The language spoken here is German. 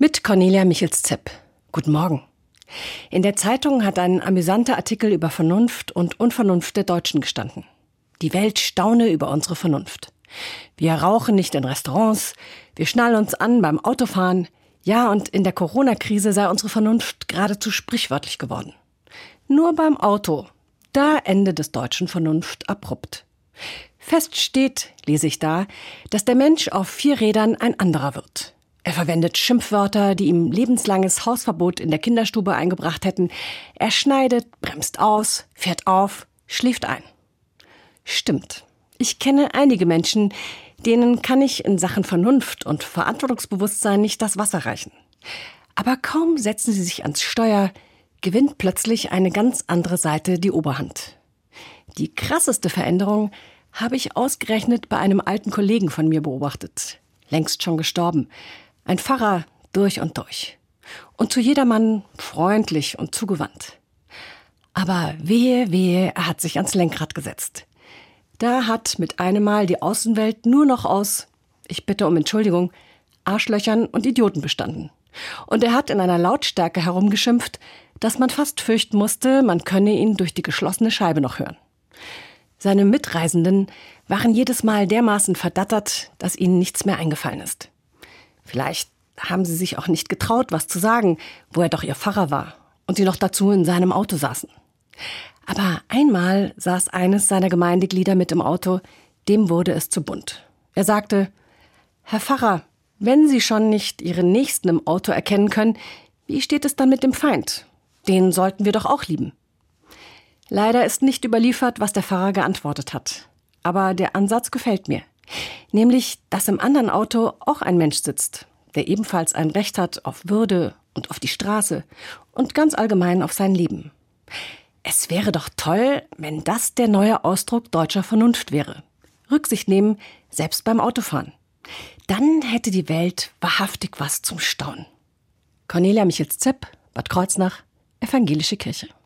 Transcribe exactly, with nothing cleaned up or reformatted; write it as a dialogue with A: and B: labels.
A: Mit Cornelia Michels-Zepp. Guten Morgen. In der Zeitung hat ein amüsanter Artikel über Vernunft und Unvernunft der Deutschen gestanden. Die Welt staune über unsere Vernunft. Wir rauchen nicht in Restaurants, wir schnallen uns an beim Autofahren. Ja, und in der Corona-Krise sei unsere Vernunft geradezu sprichwörtlich geworden. Nur beim Auto, da Ende des deutschen Vernunft abrupt. Fest steht, lese ich da, dass der Mensch auf vier Rädern ein anderer wird. Er verwendet Schimpfwörter, die ihm lebenslanges Hausverbot in der Kinderstube eingebracht hätten. Er schneidet, bremst aus, fährt auf, schläft ein. Stimmt. Ich kenne einige Menschen, denen kann ich in Sachen Vernunft und Verantwortungsbewusstsein nicht das Wasser reichen. Aber kaum setzen sie sich ans Steuer, gewinnt plötzlich eine ganz andere Seite die Oberhand. Die krasseste Veränderung habe ich ausgerechnet bei einem alten Kollegen von mir beobachtet. Längst schon gestorben. Ein Pfarrer durch und durch. Und zu jedermann freundlich und zugewandt. Aber wehe, wehe, er hat sich ans Lenkrad gesetzt. Da hat mit einem Mal die Außenwelt nur noch aus, ich bitte um Entschuldigung, Arschlöchern und Idioten bestanden. Und er hat in einer Lautstärke herumgeschimpft, dass man fast fürchten musste, man könne ihn durch die geschlossene Scheibe noch hören. Seine Mitreisenden waren jedes Mal dermaßen verdattert, dass ihnen nichts mehr eingefallen ist. Vielleicht haben sie sich auch nicht getraut, was zu sagen, wo er doch ihr Pfarrer war und sie noch dazu in seinem Auto saßen. Aber einmal saß eines seiner Gemeindeglieder mit im Auto, dem wurde es zu bunt. Er sagte: Herr Pfarrer, wenn Sie schon nicht Ihren Nächsten im Auto erkennen können, wie steht es dann mit dem Feind? Den sollten wir doch auch lieben. Leider ist nicht überliefert, was der Pfarrer geantwortet hat. Aber der Ansatz gefällt mir. Nämlich, dass im anderen Auto auch ein Mensch sitzt, der ebenfalls ein Recht hat auf Würde und auf die Straße und ganz allgemein auf sein Leben. Es wäre doch toll, wenn das der neue Ausdruck deutscher Vernunft wäre. Rücksicht nehmen, selbst beim Autofahren. Dann hätte die Welt wahrhaftig was zum Staunen. Cornelia Michels-Zepp, Bad Kreuznach, Evangelische Kirche.